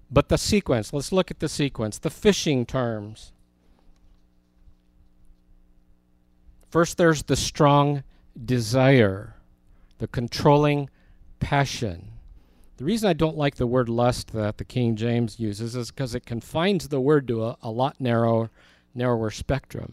But the sequence, let's look at the sequence, the fishing terms. First, there's the strong desire, the controlling passion. The reason I don't like the word lust that the King James uses is because it confines the word to a lot narrower spectrum.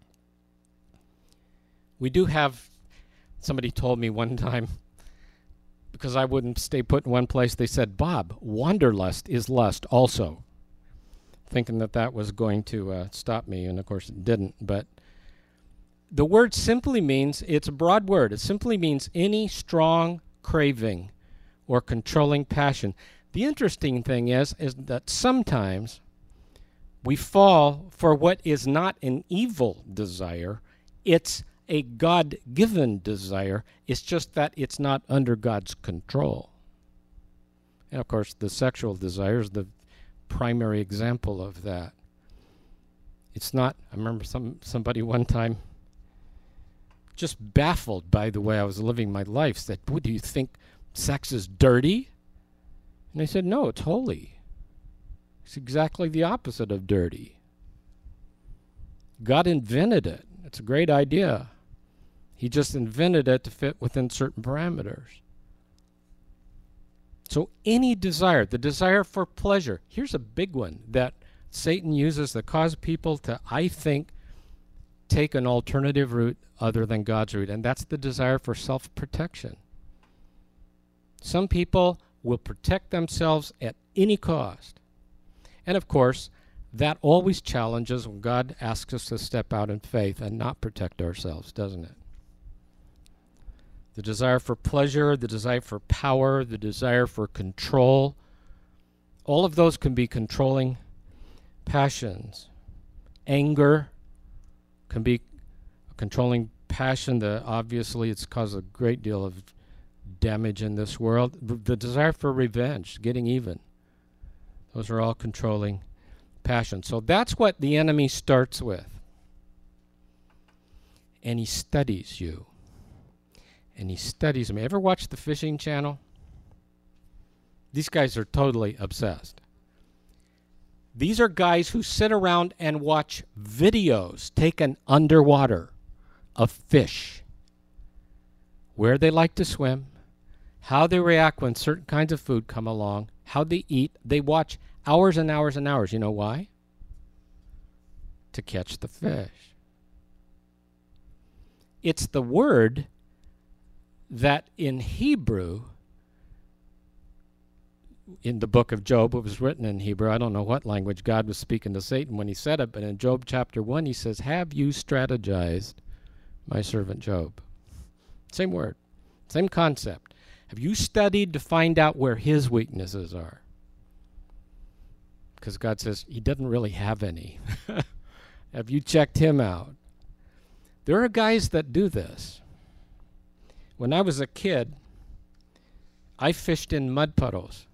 We do have, somebody told me one time, because I wouldn't stay put in one place, they said, Bob, wanderlust is lust also. Thinking that that was going to stop me, and of course it didn't. But the word simply means, it's a broad word, it simply means any strong craving or controlling passion. The interesting thing is that sometimes we fall for what is not an evil desire, it's a God-given desire. It's just that it's not under God's control. And of course, the sexual desire is the primary example of that. It's not, I remember somebody one time just baffled by the way I was living my life said, "What, do you think sex is dirty?" And I said, "No, it's holy. It's exactly the opposite of dirty. God invented it. It's a great idea. He just invented it to fit within certain parameters." So any desire, the desire for pleasure, here's a big one that Satan uses to cause people to, I think, take an alternative route other than God's route, and that's the desire for self-protection. Some people will protect themselves at any cost. And of course, that always challenges when God asks us to step out in faith and not protect ourselves, doesn't it? The desire for pleasure, the desire for power, the desire for control, all of those can be controlling passions. Anger can be a controlling passion that obviously it's caused a great deal of damage in this world. The desire for revenge, getting even, those are all controlling passion. So that's what the enemy starts with. And he studies you. And he studies them. Ever watch the Fishing Channel? These guys are totally obsessed. These are guys who sit around and watch videos taken underwater of fish. Where they like to swim, how they react when certain kinds of food come along, how they eat. They watch hours and hours and hours. You know why? To catch the fish. It's the word that in Hebrew, in the book of Job, it was written in Hebrew. I don't know what language God was speaking to Satan when he said it, but in Job chapter 1 he says, "Have you strategized my servant Job?" Same word, same concept. Have you studied to find out where his weaknesses are? Because God says he doesn't really have any. Have you checked him out? There are guys that do this. When I was a kid, I fished in mud puddles.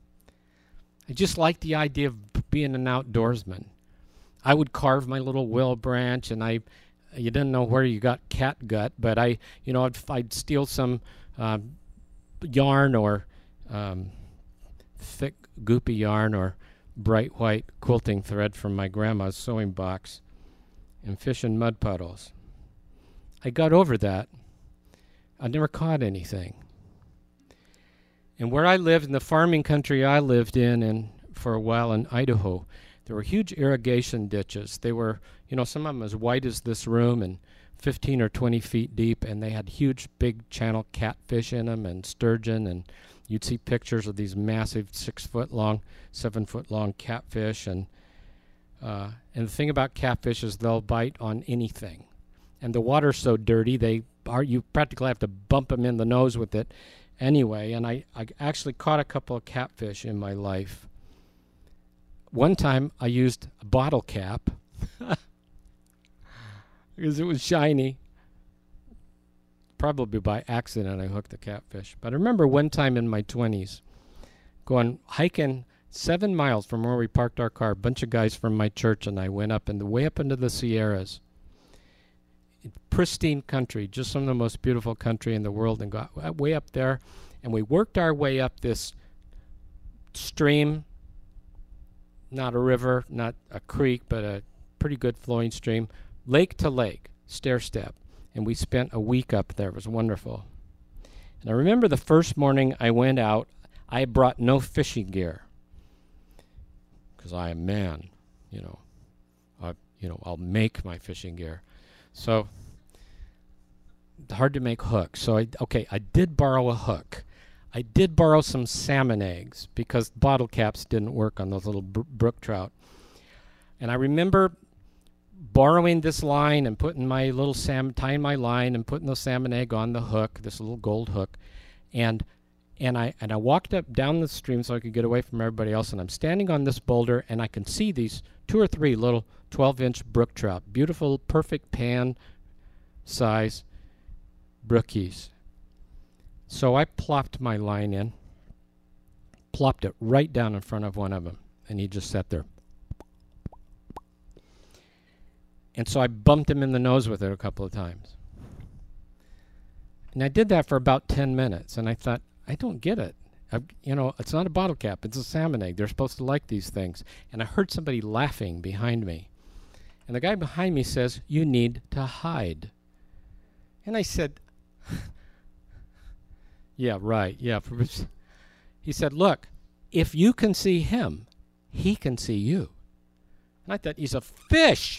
I just liked the idea of being an outdoorsman. I would carve my little willow branch, and you didn't know where you got cat gut, but I'd steal some yarn or thick, goopy yarn or bright white quilting thread from my grandma's sewing box and fish in mud puddles. I got over that. I never caught anything. And where I lived, in the farming country I lived in and for a while in Idaho, there were huge irrigation ditches. They were, some of them as wide as this room and 15 or 20 feet deep, and they had huge, big channel catfish in them and sturgeon, and you'd see pictures of these massive 6-foot-long, 7-foot-long catfish. And the thing about catfish is they'll bite on anything. And the water's so dirty, you practically have to bump them in the nose with it anyway. And I actually caught a couple of catfish in my life. One time I used a bottle cap because it was shiny. Probably by accident I hooked the catfish. But I remember one time in my 20s going hiking 7 miles from where we parked our car. A bunch of guys from my church and I went way up into the Sierras. Pristine country, just some of the most beautiful country in the world, and got way up there, and we worked our way up this stream not a river, not a creek, but a pretty good flowing stream, lake to lake, stair step. And we spent a week up there. It was wonderful. And I remember the first morning I went out, I brought no fishing gear because I am man, I'll make my fishing gear. So hard to make hooks. So I did borrow a hook. I did borrow some salmon eggs because bottle caps didn't work on those little brook trout. And I remember borrowing this line and putting my little tying my line and putting the salmon egg on the hook, this little gold hook, and I walked up down the stream so I could get away from everybody else, and I'm standing on this boulder and I can see these 2 or 3 little 12-inch brook trout, beautiful, perfect pan size brookies. So I plopped my line in, plopped it right down in front of one of them, and he just sat there. And so I bumped him in the nose with it a couple of times. And I did that for about 10 minutes, and I thought, I don't get it. It's not a bottle cap. It's a salmon egg. They're supposed to like these things. And I heard somebody laughing behind me. And the guy behind me says, "You need to hide." And I said, yeah, right, yeah. He said, "Look, if you can see him, he can see you." And I thought, he's a fish.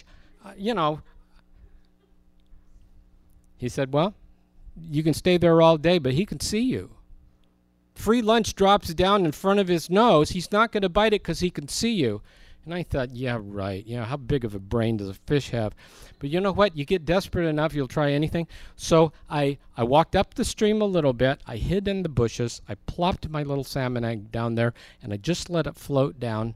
He said, "Well, you can stay there all day, but he can see you. Free lunch drops down in front of his nose. He's not going to bite it because he can see you." And I thought, yeah, right. How big of a brain does a fish have? But you know what? You get desperate enough, you'll try anything. So I walked up the stream a little bit. I hid in the bushes. I plopped my little salmon egg down there, and I just let it float down.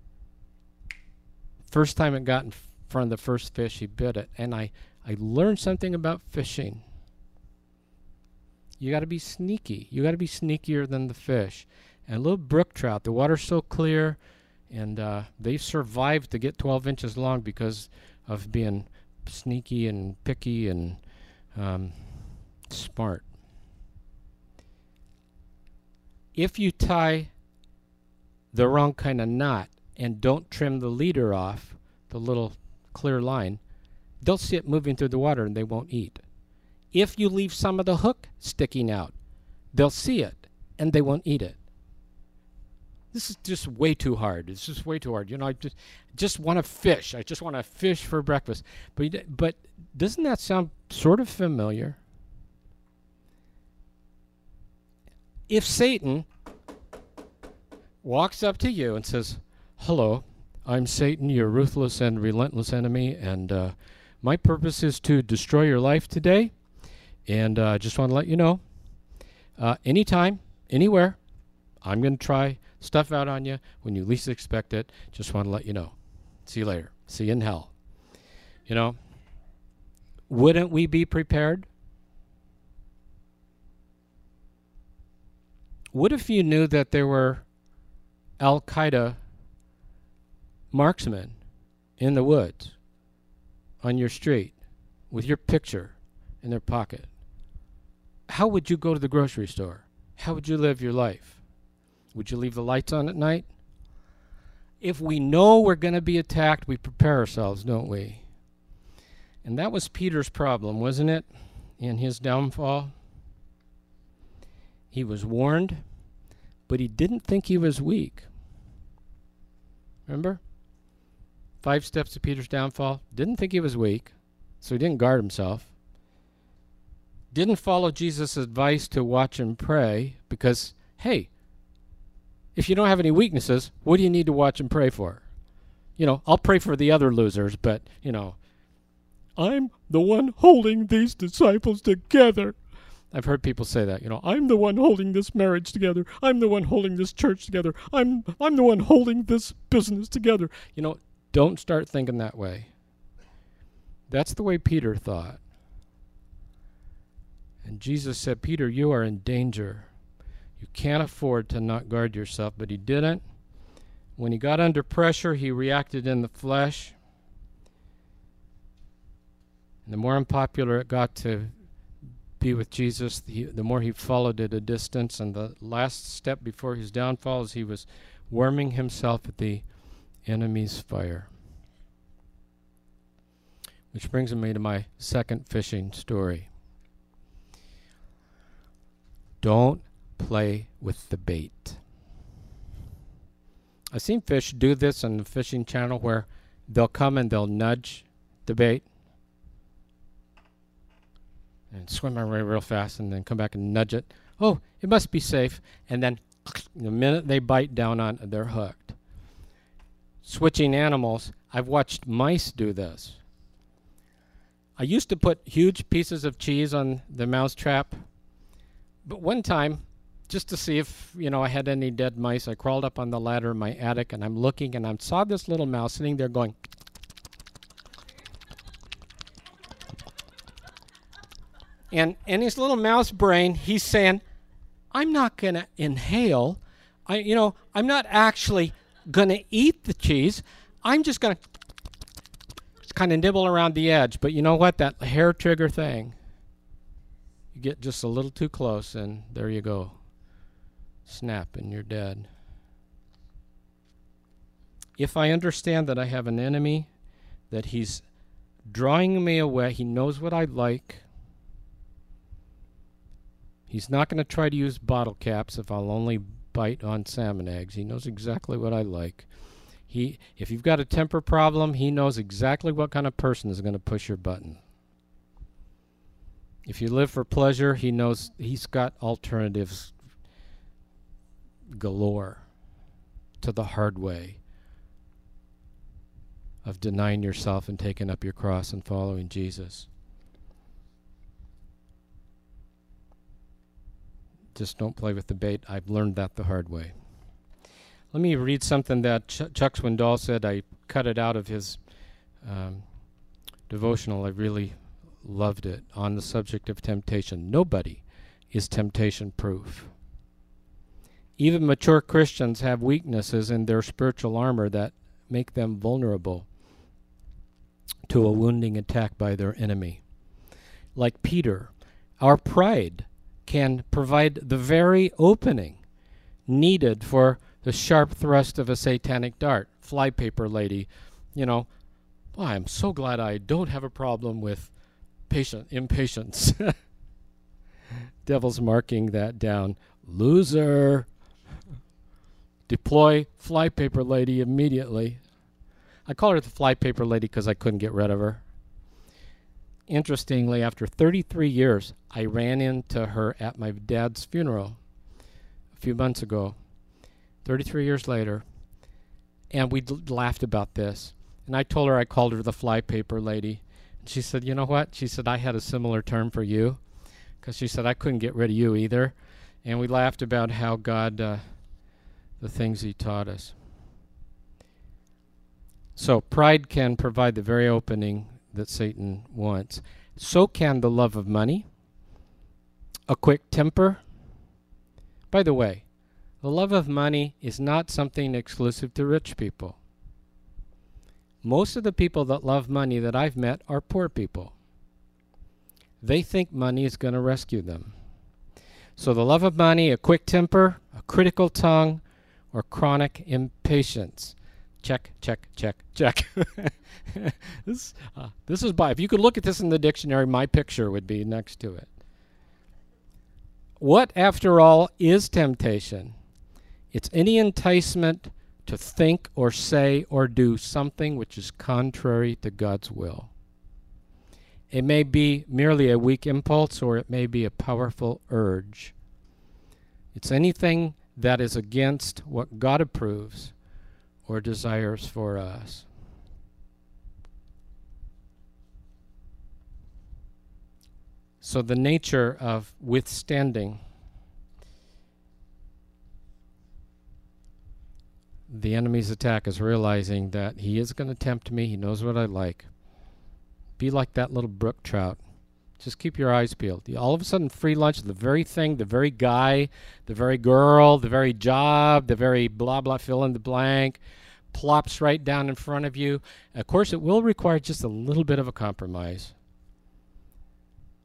First time it got in front of the first fish, he bit it. And I learned something about fishing. You got to be sneaky. You got to be sneakier than the fish. And little brook trout, the water's so clear, and they survived to get 12 inches long because of being sneaky and picky and smart. If you tie the wrong kind of knot and don't trim the leader off, the little clear line, they'll see it moving through the water and they won't eat. If you leave some of the hook sticking out, they'll see it and they won't eat it. This is just way too hard. It's just way too hard. I just want to fish. I just want to fish for breakfast. But doesn't that sound sort of familiar? If Satan walks up to you and says, "Hello, I'm Satan, your ruthless and relentless enemy, and my purpose is to destroy your life today, and I just want to let you know, anytime, anywhere, I'm going to try stuff out on you when you least expect it. Just want to let you know. See you later. See you in hell." Wouldn't we be prepared? What if you knew that there were Al-Qaeda marksmen in the woods on your street with your picture in their pocket? How would you go to the grocery store? How would you live your life? Would you leave the lights on at night? If we know we're going to be attacked, we prepare ourselves, don't we? And that was Peter's problem, wasn't it, in his downfall? He was warned, but he didn't think he was weak. Remember? 5 steps to Peter's downfall. Didn't think he was weak, so he didn't guard himself. Didn't follow Jesus' advice to watch and pray because, hey, if you don't have any weaknesses, what do you need to watch and pray for? I'll pray for the other losers, but, I'm the one holding these disciples together. I've heard people say that, I'm the one holding this marriage together. I'm the one holding this church together. I'm the one holding this business together. Don't start thinking that way. That's the way Peter thought. And Jesus said, "Peter, you are in danger. You can't afford to not guard yourself," but he didn't. When he got under pressure, he reacted in the flesh. And the more unpopular it got to be with Jesus, the more he followed at a distance. And the last step before his downfall is he was warming himself at the enemy's fire. Which brings me to my second fishing story. Don't play with the bait. I've seen fish do this on the fishing channel where they'll come and they'll nudge the bait and swim away real fast and then come back and nudge it. Oh, it must be safe. And then the minute they bite down on it, they're hooked. Switching animals, I've watched mice do this. I used to put huge pieces of cheese on the mouse trap, but one time, just to see if I had any dead mice, I crawled up on the ladder in my attic and I'm looking and I saw this little mouse sitting there going. And in his little mouse brain, he's saying, I'm not going to inhale. I'm not actually going to eat the cheese. I'm just going to kind of nibble around the edge. But you know what? That hair trigger thing, you get just a little too close and there you go. Snap and you're dead. If I understand that I have an enemy, that he's drawing me away, he knows what I like. He's not going to try to use bottle caps if I'll only bite on salmon eggs. He knows exactly what I like. If you've got a temper problem, he knows exactly what kind of person is going to push your button. If you live for pleasure, he knows he's got alternatives galore to the hard way of denying yourself and taking up your cross and following Jesus. Just don't play with the bait. I've learned that the hard way. Let me read something that Chuck Swindoll said. I cut it out of his devotional. I really loved it, on the subject of temptation. Nobody is temptation proof. Even mature Christians have weaknesses in their spiritual armor that make them vulnerable to a wounding attack by their enemy. Like Peter, our pride can provide the very opening needed for the sharp thrust of a satanic dart. Flypaper lady, well, I'm so glad I don't have a problem with impatience. Devil's marking that down. Loser. Deploy flypaper lady immediately. I call her the flypaper lady because I couldn't get rid of her. Interestingly, after 33 years, I ran into her at my dad's funeral a few months ago, 33 years later, and we laughed about this. And I told her I called her the flypaper lady. And she said, you know what? She said, I had a similar term for you, because she said, I couldn't get rid of you either. And we laughed about how God, the things he taught us. So pride can provide the very opening that Satan wants. So can the love of money, a quick temper. By the way, the love of money is not something exclusive to rich people. Most of the people that love money that I've met are poor people. They think money is going to rescue them. So the love of money, a quick temper, a critical tongue, or chronic impatience. Check, check, check, check. This is if you could look at this in the dictionary, my picture would be next to it. What, after all, is temptation? It's any enticement to think or say or do something which is contrary to God's will. It may be merely a weak impulse, or it may be a powerful urge. It's anything that is against what God approves or desires for us. So the nature of withstanding the enemy's attack is realizing that he is going to tempt me. He knows what I like. Be like that little brook trout. Just keep your eyes peeled. All of a sudden, free lunch, the very thing, the very guy, the very girl, the very job, the very blah, blah, fill in the blank, plops right down in front of you. Of course, it will require just a little bit of a compromise.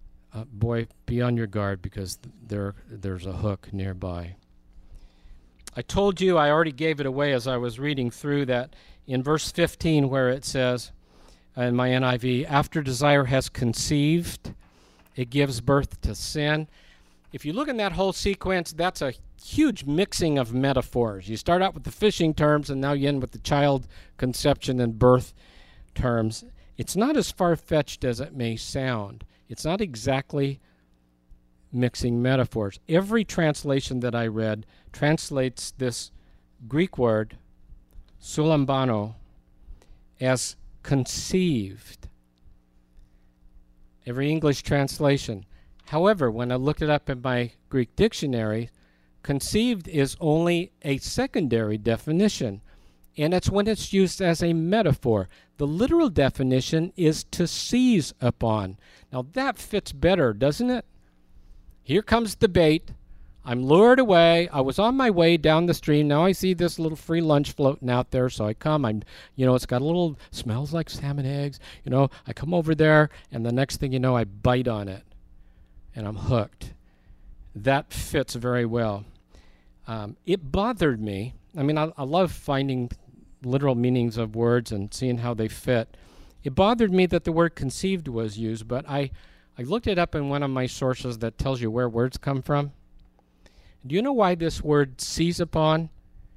Boy, be on your guard, because there's a hook nearby. I told you, I already gave it away as I was reading through that in verse 15 where it says, in my NIV, after desire has conceived, it gives birth to sin. If you look in that whole sequence, that's a huge mixing of metaphors. You start out with the fishing terms, and now you end with the child conception and birth terms. It's not as far-fetched as it may sound. It's not exactly mixing metaphors. Every translation that I read translates this Greek word, sulambano, as conceived. Every English translation. However, when I looked it up in my Greek dictionary, conceived is only a secondary definition, and it's when it's used as a metaphor. The literal definition is to seize upon. Now that fits better, doesn't it? Here comes the bait. I'm lured away. I was on my way down the stream. Now I see this little free lunch floating out there, so I come. It's got a little, smells like salmon eggs. I come over there, and the next thing you know, I bite on it, and I'm hooked. That fits very well. It bothered me. I love finding literal meanings of words and seeing how they fit. It bothered me that the word conceived was used, but I looked it up in one of my sources that tells you where words come from. Do you know why this word seize upon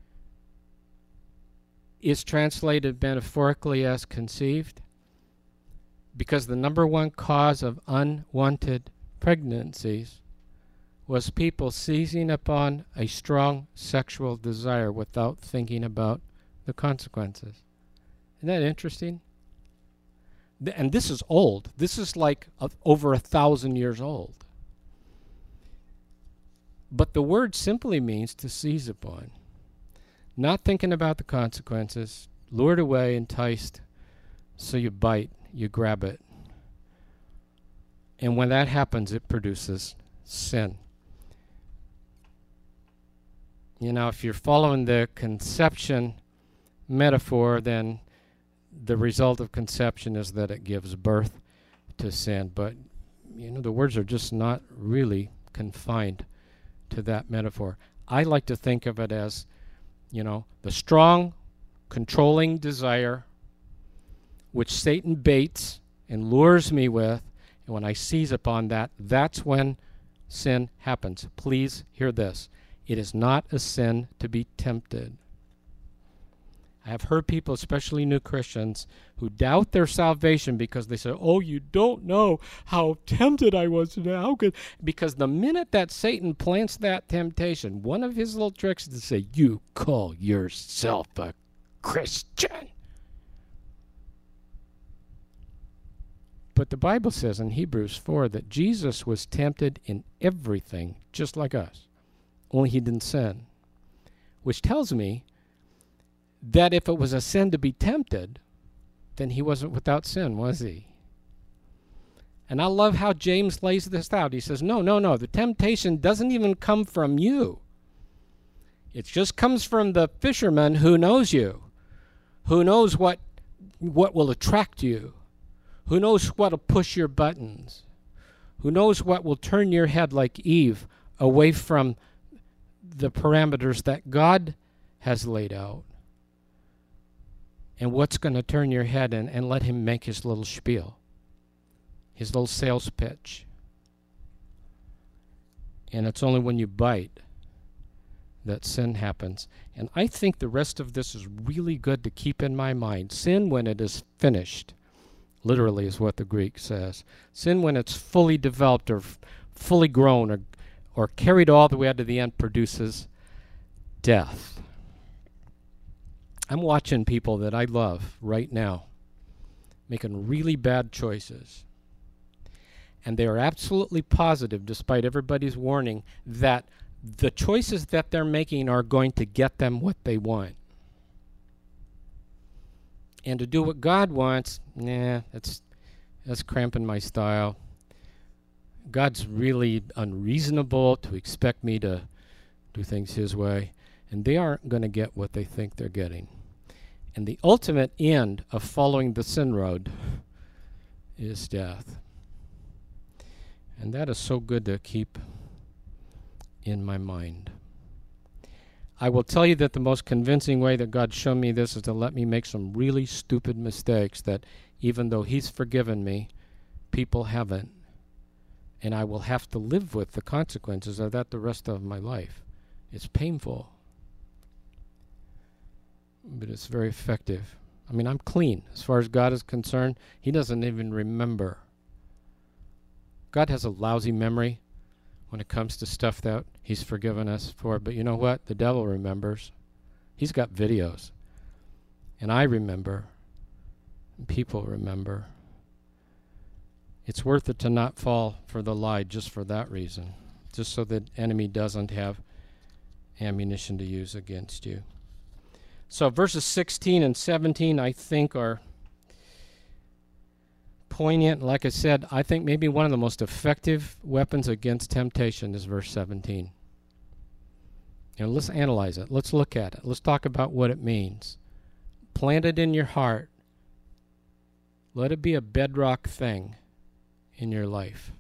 is translated metaphorically as conceived? Because the number one cause of unwanted pregnancies was people seizing upon a strong sexual desire without thinking about the consequences. Isn't that interesting? And this is old. This is like over 1,000 years old. But the word simply means to seize upon. Not thinking about the consequences, lured away, enticed, so you bite, you grab it. And when that happens, it produces sin. If you're following the conception metaphor, then the result of conception is that it gives birth to sin. But, the words are just not really confined to that metaphor. I like to think of it as, the strong, controlling desire which Satan baits and lures me with, and when I seize upon that, that's when sin happens. Please hear this. It is not a sin to be tempted. I have heard people, especially new Christians, who doubt their salvation because they say, oh, you don't know how tempted I was today. How could? Because the minute that Satan plants that temptation, one of his little tricks is to say, you call yourself a Christian. But the Bible says in Hebrews 4 that Jesus was tempted in everything, just like us, only he didn't sin, which tells me that if it was a sin to be tempted, then he wasn't without sin, was he? And I love how James lays this out. He says, no, the temptation doesn't even come from you. It just comes from the fisherman who knows you, who knows what will attract you, who knows what will push your buttons, who knows what will turn your head like Eve away from the parameters that God has laid out. And what's going to turn your head and let him make his little spiel, his little sales pitch. And it's only when you bite that sin happens. And I think the rest of this is really good to keep in my mind. Sin when it is finished, literally is what the Greek says. Sin when it's fully developed or fully grown or carried all the way out to the end produces death. I'm watching people that I love right now making really bad choices. And they are absolutely positive, despite everybody's warning, that the choices that they're making are going to get them what they want. And to do what God wants, that's cramping my style. God's really unreasonable to expect me to do things his way. And they aren't going to get what they think they're getting. And the ultimate end of following the sin road is death. And that is so good to keep in my mind. I will tell you that the most convincing way that God's shown me this is to let me make some really stupid mistakes that even though He's forgiven me, people haven't. And I will have to live with the consequences of that the rest of my life. It's painful, but it's very effective. I mean, I'm clean. As far as God is concerned, He doesn't even remember. God has a lousy memory when it comes to stuff that He's forgiven us for. But you know what? The devil remembers. He's got videos. And I remember. And people remember. It's worth it to not fall for the lie just for that reason. Just so the enemy doesn't have ammunition to use against you. So verses 16 and 17, I think, are poignant. Like I said, I think maybe one of the most effective weapons against temptation is verse 17. Let's analyze it. Let's look at it. Let's talk about what it means. Plant it in your heart. Let it be a bedrock thing in your life.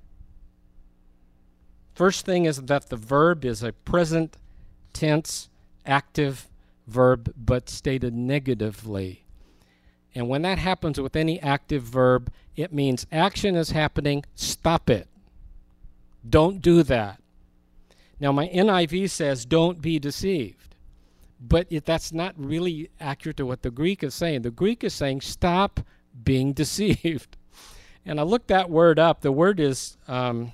First thing is that the verb is a present tense active verb, but stated negatively. And when that happens with any active verb, it means action is happening, stop it. Don't do that. Now my NIV says don't be deceived, but that's not really accurate to what the Greek is saying. The Greek is saying stop being deceived. And I looked that word up. The word is, Fred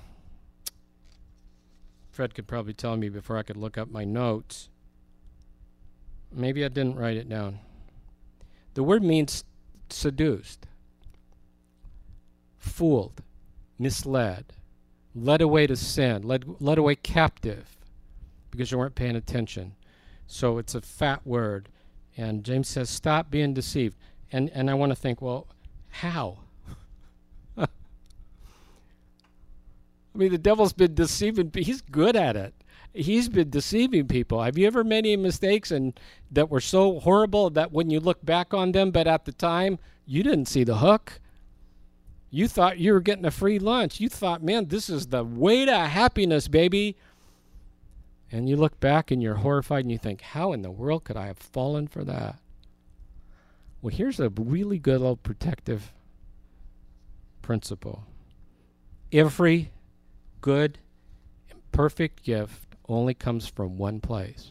could probably tell me before I could look up my notes. Maybe I didn't write it down. The word means seduced, fooled, misled, led away to sin, led away captive because you weren't paying attention. So it's a fat word. And James says, stop being deceived. And I want to think, well, how? I mean, the devil's been deceiving. He's good at it. He's been deceiving people. Have you ever made any mistakes and that were so horrible that when you look back on them, but at the time, you didn't see the hook? You thought you were getting a free lunch. You thought, man, this is the way to happiness, baby. And you look back and you're horrified and you think, how in the world could I have fallen for that? Well, here's a really good old protective principle. Every good and perfect gift only comes from one place,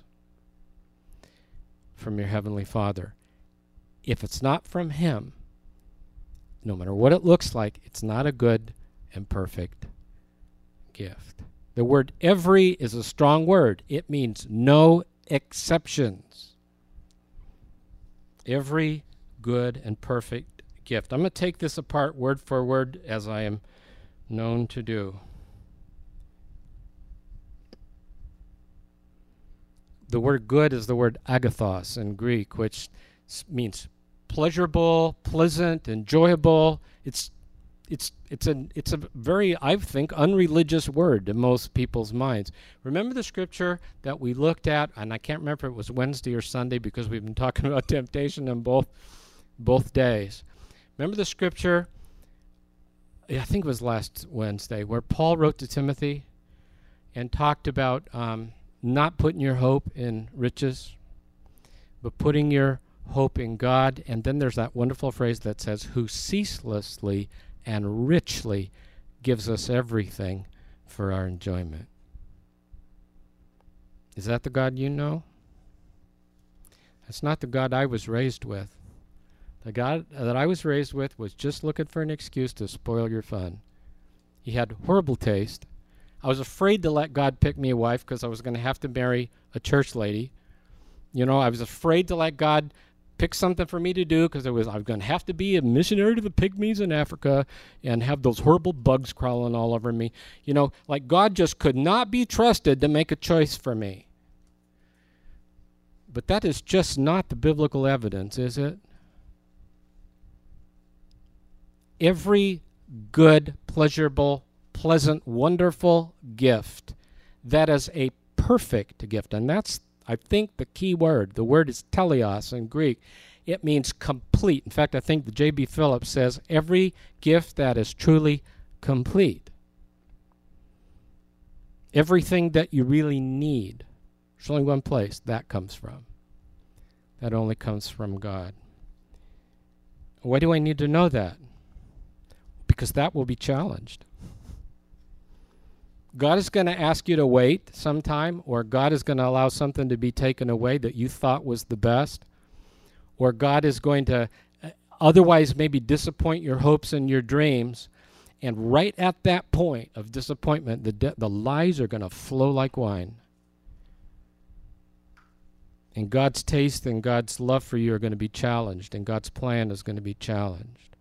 from your Heavenly Father. If it's not from Him, no matter what it looks like, it's not a good and perfect gift. The word every is a strong word. It means no exceptions. Every good and perfect gift. I'm going to take this apart word for word as I am known to do. The word good is the word agathos in Greek, which means pleasurable, pleasant, enjoyable. It's a very, I think, unreligious word to most people's minds. Remember the scripture that we looked at, and I can't remember if it was Wednesday or Sunday because we've been talking about temptation on both days. Remember the scripture, I think it was last Wednesday, where Paul wrote to Timothy and talked about not putting your hope in riches, but putting your hope in God. And then there's that wonderful phrase that says, who ceaselessly and richly gives us everything for our enjoyment. Is that the God you know? That's not the God I was raised with. The God that I was raised with was just looking for an excuse to spoil your fun. He had horrible taste. I was afraid to let God pick me a wife because I was going to have to marry a church lady. I was afraid to let God pick something for me to do because I was going to have to be a missionary to the pygmies in Africa and have those horrible bugs crawling all over me. Like God just could not be trusted to make a choice for me. But that is just not the biblical evidence, is it? Every good, pleasurable, pleasant, wonderful gift, that is a perfect gift. And that's, I think, the key word. The word is teleos in Greek. It means complete. In fact, I think the J.B. Phillips says every gift that is truly complete. Everything that you really need There's only one place that comes from. That only comes from God. Why do I need to know that? Because that will be challenged. God is going to ask you to wait sometime, or God is going to allow something to be taken away that you thought was the best, or God is going to otherwise maybe disappoint your hopes and your dreams, and right at that point of disappointment, the lies are going to flow like wine. And God's taste and God's love for you are going to be challenged, and God's plan is going to be challenged.